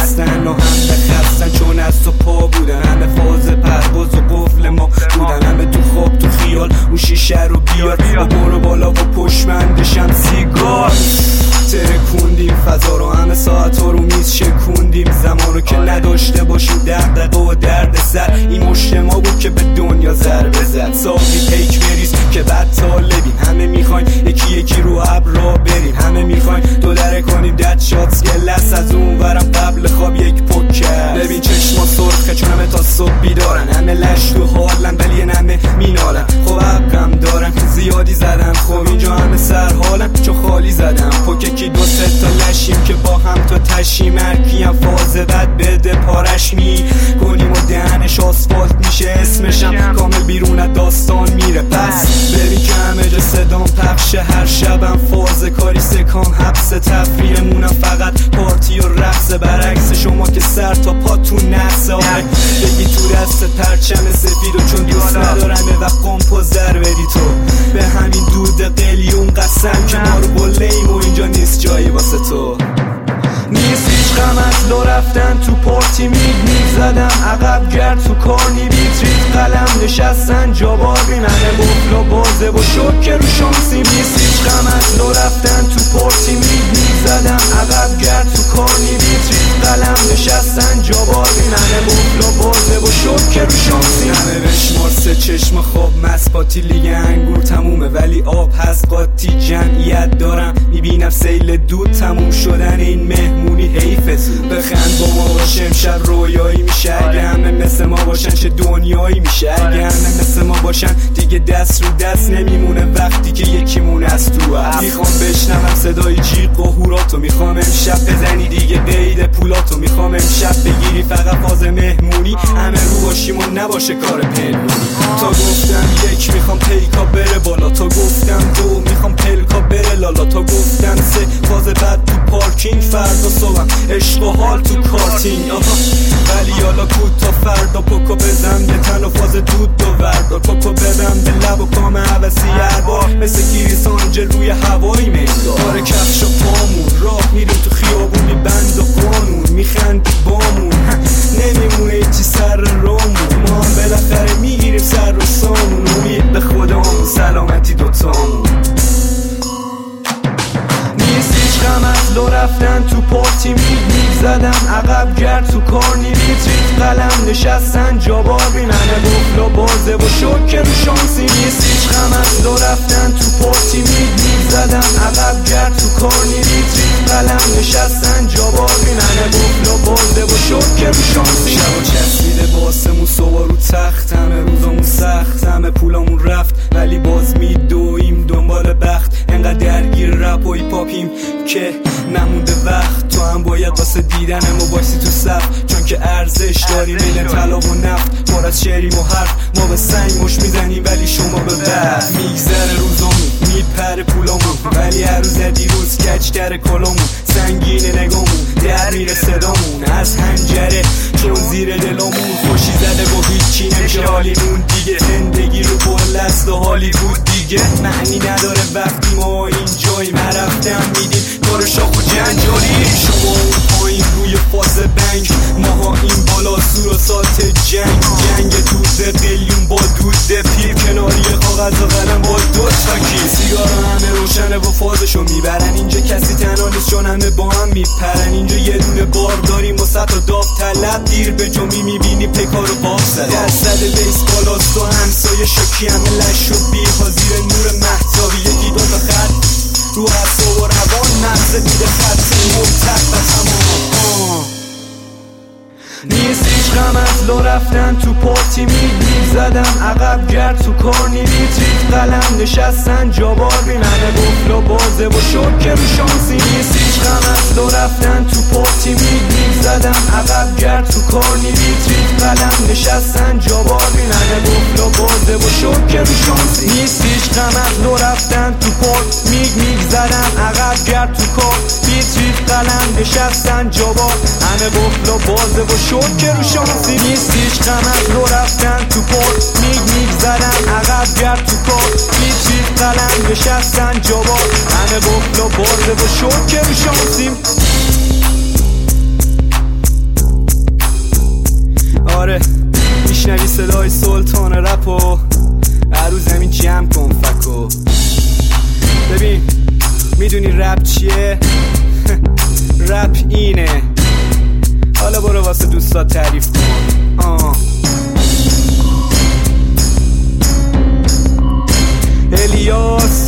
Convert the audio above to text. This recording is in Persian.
بستن و همه خستن چون از تو پا بودن، همه فاز پرواز و قفل ما بودن، همه تو خواب تو خیال اون شیشه رو بیار و برو بالا و پشمندشم سیگار. ترکوندیم فضا رو، همه ساعت ها رو میز شکوندیم زمان رو که نداشته باشیم دغدغه و درد سر. این مشت ما بود که به دنیا ضربه زد، ساقی پیک بریز که بد طالبیم، همه میخواین یکی یکی رو ابرا بریم، همه میخواین دو دره کنیم دد شاتس گلس از اون ورم قبل خواب یک پوکر. ببین چشما سرخه چون همه تا صبح بیدارن، همه لش تو حالن ولی همه مینالن، خب حقم دارن زیادی زدن، خب اینجا همه سر حالن چون خالی زدم پوککی دو سه تا لشیم که با هم تو تشیم، هرکیم فاز بد بده پارش می کنیم و دهنش آسفالت میشه، اسمشم کامل بیرون داستان میره. پس ببین که همه جا صدام پخشه، هر شبم فاز کاری سکام حبس، تفریحمونم فقط پارتی و رقص، برعکس شما که سر تا پاتون نقصه. آره بگی تو دست پرچم سفید و چون دوست ندارمه و قمپوزر بری تو به همین دود قلیون قسم که ما رو بلیم و اینجا نیست جایی واسه تو. نیست هیچ غم از لو رفتن تو پارتی میگ زدم عقب گرد تو کارنی بیتریت قلم نشستن جابار بیمنه بفل و بازه و شک رو شانسی. نیست هیچ غم از لو رفتن تو پارتی میگ زدم عقب گرد تو کارنی بیتریت قلم نشستن جابار بیمنه بفل و بازه و شک رو شانسی. همه بشمار سه چشم خواب مسپاتی لیگ انگور تمومه ولی آب هست قاطی جمعیت دارم میبینم سیل دود تموم شدن این مهمونی حیفه زود. بخند با ما باشه امشب رویایی میشه، اگه همه مثل ما باشن چه دنیایی میشه، اگه همه مثل ما باشن دیگه دست رو دست نمیمونه وقتی که یکیمون از تو هست. میخوام بشنوم صدای جیغ و هوراتو، میخوام امشب بزنی دیگه قید پولاتو، میخوام امشب بگیری فقط فاز مهمونی، همه رو باشیم و نباشه کار پنهونی. تا گفتم یک میخوام پیکا بره بالا، تا گفتم دو میخوام پلکا بره لالا، تا گفتم سه فاز بعد تو پارکینگ، فردا صبحم عشق و حال تو کارتینگ. ولی حالا کود تا فردا پوکو بزن به تن و فاز دود و وردار، پوکو بدم به لب و کام حوثی هر بار مثل کیریس آنجل روی هوایی میدار. آره کفش و پامون راه میریم تو خیابونی بند و قانون، میخندی بامون نمیمونه ایچی سر رامون، ما هم بالاخره میگیریم سر و سامون، امید به خدامون سلامتی دوتامون. نیست هیچ غم از لو رفتن تو پارتی میگ زدم عقب گرد تو کارنی بیتریت قلم نشستن جابار بیمنه بفل و بازه و شک رو شانسی. نیست هیچ غم از لو رفتن تو پارتی میگ زدم عقب گرد تو کارنی بیتریت قلم نشستن جابار بیمنه بفل و بازه و شک رو شانسی. شب و چسبیده باسمون صبح رو تخت، همه روزمون سخت، همه پولامون رفت ولی باز میدویم دنبال بخت، انقدر درگیر رپ و ایپاپیم که نمونده وقت. تو هم باید واسه دیدن ما باشی تو صف، چون که ارزش داریم بین طلا و نفت، پر از شعریم و حرف، ما به سنگ مش میزنیم ولی شما به برف. میگذره روزامون میپره پولامون ولی هر روز دیروز کج کره کلامون، سنگین نگامون در میره صدامون از هنجره چون زیر دلامون خوشی زده با هیچی نمیشه حالیمون دیگه، زندگی رو بل است و حالی بود دیگه، معنی نداره وقتی ما اینجایی مرفتم میدیم کار شاخ و جنجالی. شما اون پایین روی فاز بنگ، ماها این بالا سور و سات جنگ دود قلیون با دود پیپ کناری کاغذ و قلم با دو تاکی، سیگار همه روشنه و فازشو میبرن، اینجا کسی تنها نیست چون همه با هم میپرن، اینجا یه دونه بار داریم و سطح و داف طلب دیر به جمعی میبینی پیکار و باف زد، درصد بیس بالاست و همسایه شکی همه لش و بیها زیر نور محتابی، یکی دوتا خط رو حساب و روان نقض دیده خط مبتد و تمام. نیست هیچ غم از لو رفتن تو پارتی میگ زدم عقب گرد تو کارنی بیتریت قلم نشستن جابار بیمنه بفل و بازه و شک رو شانسی. نیست هیچ غم از لو رفتن تو پارتی میگ زدم عقب گرد تو کارنی بیتریت قلم نشستن جابار بیمنه بفل و بازه و شک رو شانسی. نیست هیچ غم از لو رفتن تو پارت میگ زدم عقب گرد تو کار بیتریت قلم نشستن جابار همه بفل و بازه و شک رو شانسی. نیست هیچ غم از لو رفتن تو پارت میگ زدم عقب گرد تو کار بیتریت قلم نشستن جابار همه بفل و بازه و شک رو شانسی. اینه. حالا برو واسه دوستات تعریف کن. الیاس